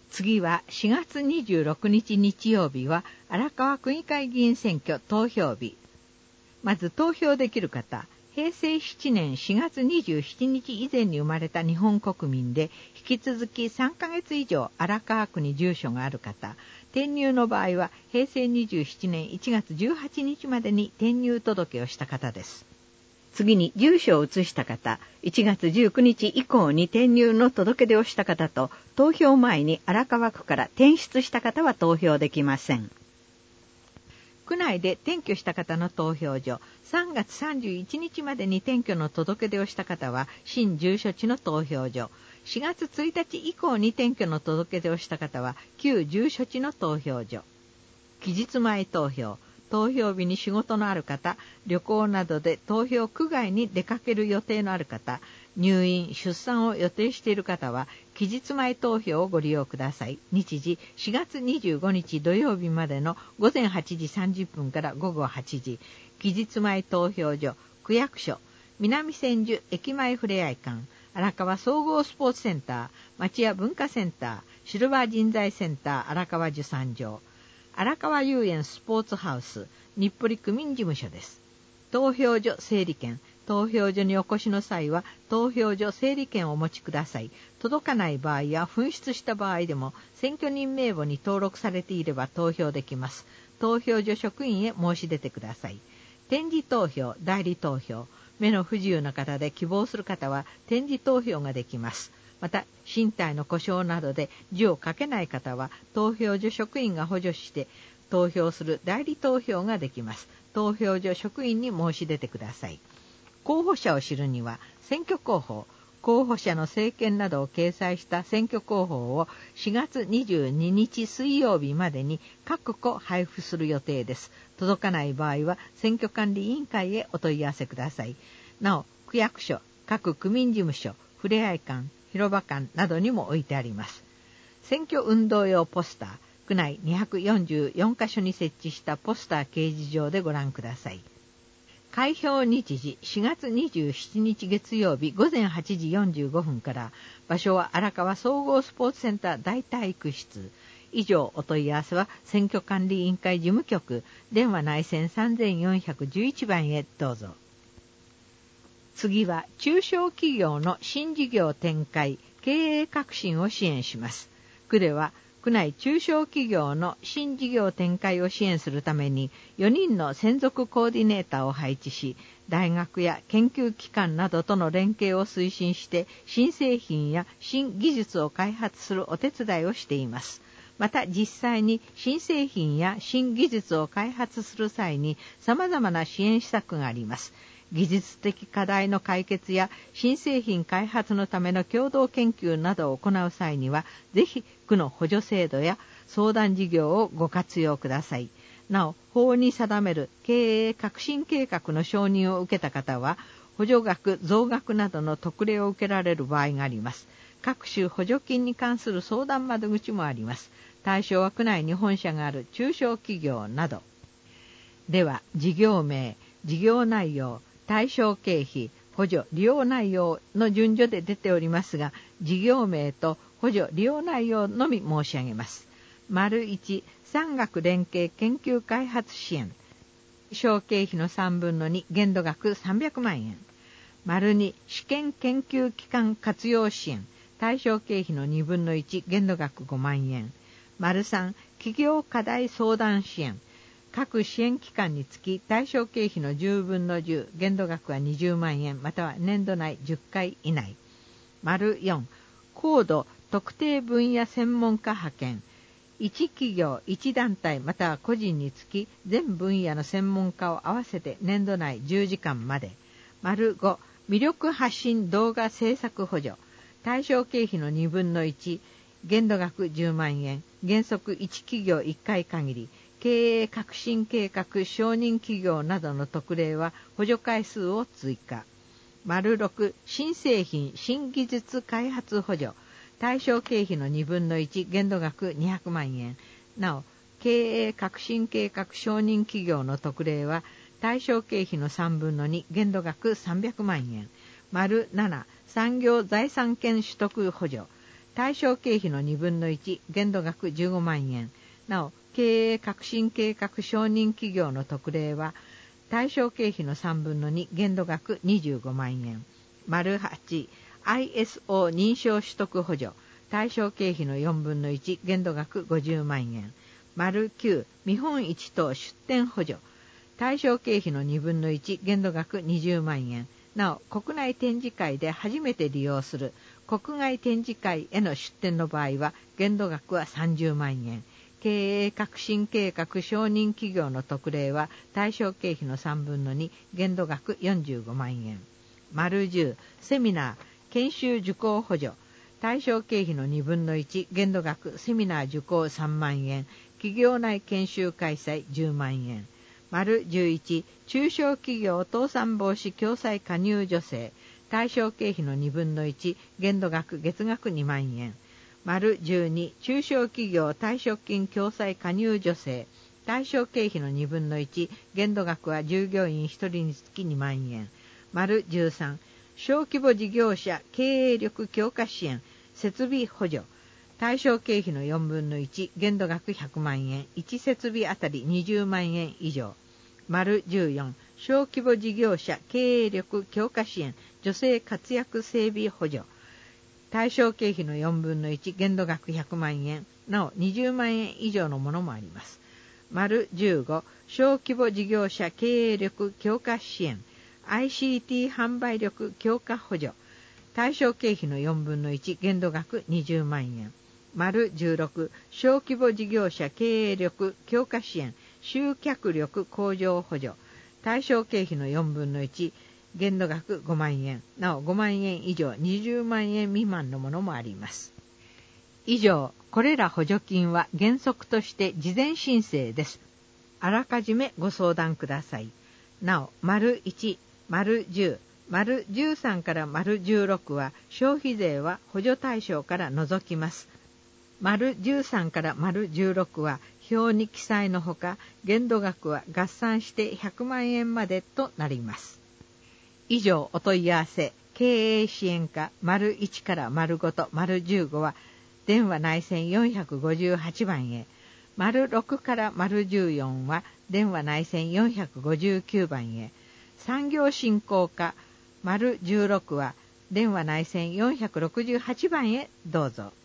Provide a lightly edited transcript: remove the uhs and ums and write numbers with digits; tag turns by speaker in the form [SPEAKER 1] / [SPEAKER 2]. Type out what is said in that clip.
[SPEAKER 1] 次は4月26日日曜日は荒川区議会議員選挙投票日。まず投票できる方、平成7年4月27日以前に生まれた日本国民で、引き続き3ヶ月以上荒川区に住所がある方、転入の場合は平成27年1月18日までに転入届をした方です。次に住所を移した方、1月19日以降に転入の届け出をした方と、投票前に荒川区から転出した方は投票できません。区内で転居した方の投票所、3月31日までに転居の届け出をした方は新住所地の投票所、4月1日以降に転居の届け出をした方は旧住所地の投票所。期日前投票、投票日に仕事のある方、旅行などで投票区外に出かける予定のある方、入院、出産を予定している方は期日前投票をご利用ください。日時4月25日土曜日までの午前8時30分から午後8時。期日前投票所、区役所、南千住駅前ふれあい館、荒川総合スポーツセンター、町屋文化センター、シルバー人材センター荒川受産場、荒川遊園スポーツハウス、日暮里区民事務所です。投票所整理券、投票所にお越しの際は投票所整理券をお持ちください。届かない場合や紛失した場合でも選挙人名簿に登録されていれば投票できます。投票所職員へ申し出てください。点字投票、代理投票、目の不自由な方で希望する方は点字投票ができます。また身体の故障などで字を書けない方は投票所職員が補助して投票する代理投票ができます。投票所職員に申し出てください。候補者を知るには選挙公報、候補者の政見などを掲載した選挙公報を4月22日水曜日までに各個配布する予定です。届かない場合は選挙管理委員会へお問い合わせください。なお、区役所、各区民事務所、ふれあい館、広場館などにも置いてあります。選挙運動用ポスター、区内244カ所に設置したポスター掲示場でご覧ください。開票日時4月27日月曜日午前8時45分から、場所は荒川総合スポーツセンター大体育室。以上お問い合わせは選挙管理委員会事務局、電話内線3411番へどうぞ。次は中小企業の新事業展開、経営革新を支援します。区では区内中小企業の新事業展開を支援するために4人の専属コーディネーターを配置し、大学や研究機関などとの連携を推進して新製品や新技術を開発するお手伝いをしています。また実際に新製品や新技術を開発する際に様々な支援施策があります。技術的課題の解決や新製品開発のための共同研究などを行う際には、ぜひ区の補助制度や相談事業をご活用ください。なお、法に定める経営革新計画の承認を受けた方は、補助額増額などの特例を受けられる場合があります。各種補助金に関する相談窓口もあります。対象は区内に本社がある中小企業など。では、事業名、事業内容、対象経費、補助利用内容の順序で出ておりますが、事業名と補助利用内容のみ申し上げます。丸1、産学連携研究開発支援。対象経費の3分の2、限度額300万円。丸2、試験研究機関活用支援。対象経費の2分の1、限度額5万円。丸3、企業課題相談支援。各支援機関につき対象経費の10分の10、限度額は20万円、または年度内10回以内。丸4、高度特定分野専門家派遣。1企業1団体または個人につき全分野の専門家を合わせて年度内10時間まで。丸5、魅力発信動画制作補助。対象経費の2分の1、限度額10万円、原則1企業1回限り。経営革新計画承認企業などの特例は補助回数を追加。丸6、新製品新技術開発補助。対象経費の2分の1、限度額200万円。なお、経営革新計画承認企業の特例は対象経費の3分の2、限度額300万円。丸7、産業財産権取得補助。 対象経費の2分の1、限度額15万円。なお、経営革新計画承認企業の特例は、対象経費の3分の2、限度額25万円。丸8、ISO 認証取得補助。対象経費の4分の1、限度額50万円。丸9、見本市等出展補助。対象経費の2分の1、限度額20万円。なお、国内展示会で初めて利用する国外展示会への出展の場合は、限度額は30万円。経営革新計画承認企業の特例は、対象経費の3分の2、限度額45万円。丸10、セミナー、研修受講補助。対象経費の2分の1、限度額セミナー受講3万円。企業内研修開催10万円。丸11、中小企業倒産防止共済加入助成。対象経費の2分の1、限度額月額2万円。丸12、中小企業退職金共済加入助成。対象経費の2分の1、限度額は従業員1人につき2万円。丸13、小規模事業者経営力強化支援、設備補助。対象経費の4分の1、限度額100万円、1設備あたり20万円以上。丸14、小規模事業者経営力強化支援、女性活躍整備補助。対象経費の4分の1、限度額100万円、なお20万円以上のものもあります。丸15、小規模事業者経営力強化支援、ICT 販売力強化補助。対象経費の4分の1、限度額20万円。丸16、小規模事業者経営力強化支援、集客力向上補助。対象経費の4分の1、限度額5万円。なお5万円以上20万円未満のものもあります。以上、これら補助金は原則として事前申請です。あらかじめご相談ください。なお、丸1、丸10、丸13から丸16は消費税は補助対象から除きます。丸13から丸16は表に記載のほか、限度額は合算して100万円までとなります。以上、お問い合わせ、経営支援課丸1から丸5と丸15は、電話内線458番へ、丸6から丸14は、電話内線459番へ、産業振興課丸16は、電話内線468番へどうぞ。